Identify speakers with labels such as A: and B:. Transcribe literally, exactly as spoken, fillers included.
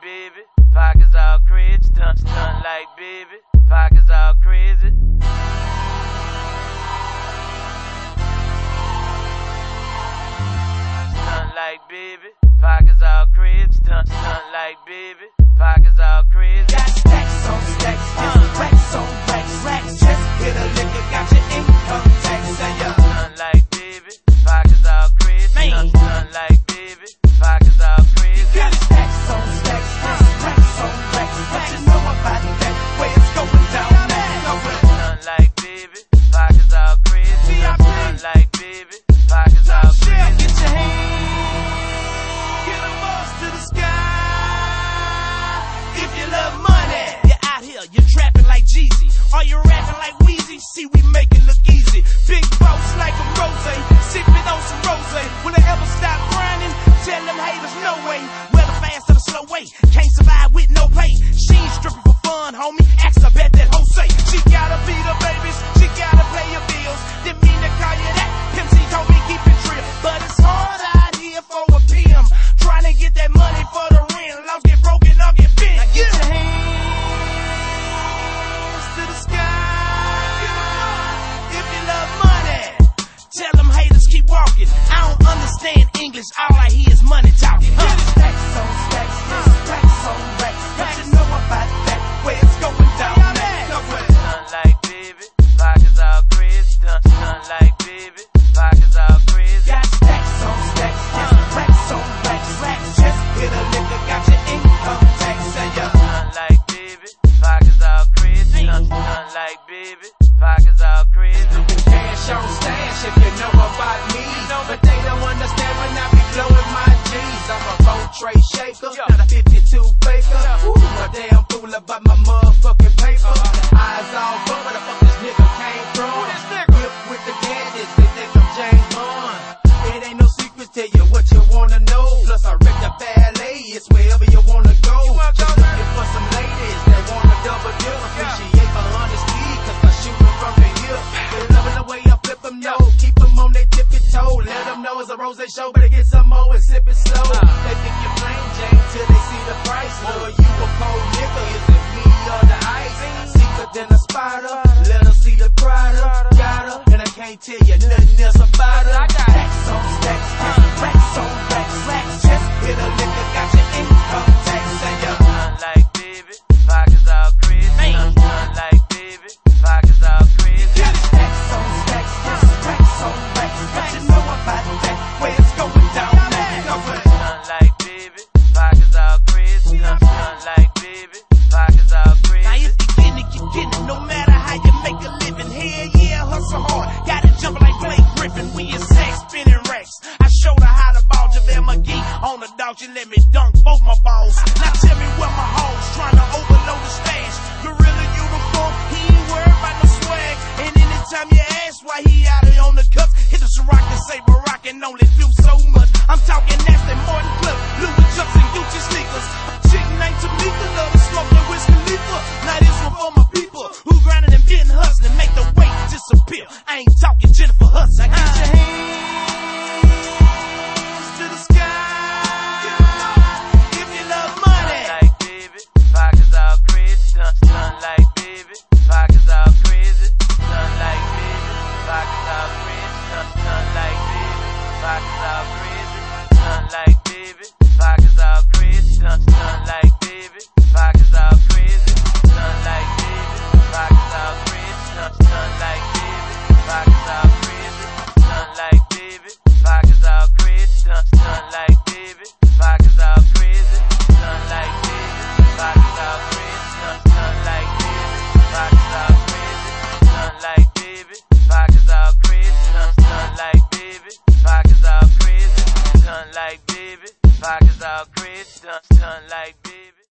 A: baby. Pockets all crazy. Stunt, stunt like baby. Pockets all crazy. Stunt like baby. Pockets all crazy. Stunt, stunt like baby. Pockets all crazy.
B: Got stacks on stacks, uh, racks on racks, racks. Just hit a liquor, got your income tax, and ya.
A: Stunt like baby. Pockets all crazy. Stunt, stunt like baby. Pockets all crazy.
B: Got stacks on stacks, racks on racks. What you know about that? Where it's going down, man.
A: Stunt like baby. Pockets all crazy. Stunt like baby. Pockets all crazy.
B: Get your hands, get them up to the sky. If you love money, you're out here, you're trapping like Jeezy. Or you're rapping like Weezy. See, we make it look easy. Big boss like a rose, sipping on some rose. Will it ever stop grinding? Tell them haters no way. Whether fast or the slow way, can't survive with no pay. She ain't stripping for fun, homie. Ask her bet that hoe say she gotta feed her babies, she gotta pay her bills. Didn't mean to call you that. Pimp C told me keep it real, but it's hard out here for a P M. Trying to get that money for the rent. Laws get broken, I'll get bent. Now get your hands to the sky. If you love money, tell them haters keep walking. I don't understand English, all I hear is money talking. Huh? Stacks on stacks, racks on racks. What you know about that? Where it's going down, man.
A: Stunt like baby. Pockets all crazy. Stunt, stunt like baby. Pockets all crazy.
B: Got stacks on stacks, racks on racks, racks. Just hit a liquor, got your income tax, and ya.
A: Stunt like baby. Pockets all crazy. Stunt, stunt like baby. Pockets all crazy.
B: Cash on stash if you know about me. But they don't understand when I be blowing my G's. I'm a phone tray shaker, not a fifty-two faker. Ooh, a damn fool about my motherfucking paper. Eyes all but where the fuck this nigga came from. Whip with the gadgets, they think I'm James Bond. It ain't no secret to you what you wanna know. Plus I wreck the ballet, it's wherever you wanna go. Just looking for some ladies that wanna double dip. Appreciate my honesty, cause I shoot them from the hip. They loving the way I flip them, no. Keep them on their tippy toe. Let them know it's a rose show, better get some more and sip it slow. They think you're plain Jane till they see the price. Lord, you a cold nigga, is it me or the ice? Seeker than a spider, let her see the product. Got her, and I can't tell you nothing else about her. Stacks on stacks, racks on racks, racks. Just hit a liquor, got your income tax, and ya.
A: Stunt like baby. Pockets all crazy. Stunt, stunt like baby. Pockets all crazy.
B: Got stacks on stacks, racks on racks. What you know about that? Where it's going down, man.
A: Stunt like baby. Pockets all crazy. Stunt, stunt like baby. Pockets all crazy.
B: Now if you get it, you get it. No matter how you make a living. Hell yeah, hustle hard. Got it jumping like Blake Griffin. We in sex spinning racks. I showed her how to ball JaVale McGee. On the dog, she let me dunk both my balls. Now tell me where my hoes trying to overload the stash. Gorilla uniform, he ain't worried about no swag. And anytime you ask why he out here on the cups, hit the Ciroc and say Barack and only do so much. I'm talking nasty, Martin Clip, Louis Jumps and Gucci sneakers. Chick named Tamika, love to smoke the whiskey leaper. Now this one for my people who grinding and getting hustling, make the weight disappear. I ain't talking Jennifer Hudson. I get your hands to the sky if you love money.
A: Stunt like baby. Pockets all crazy. Stunt, stunt like baby. Pockets all crazy. Stunt like baby. Pockets all crazy. Stunt, stunt like baby. Pockets all crazy. Stunt like baby.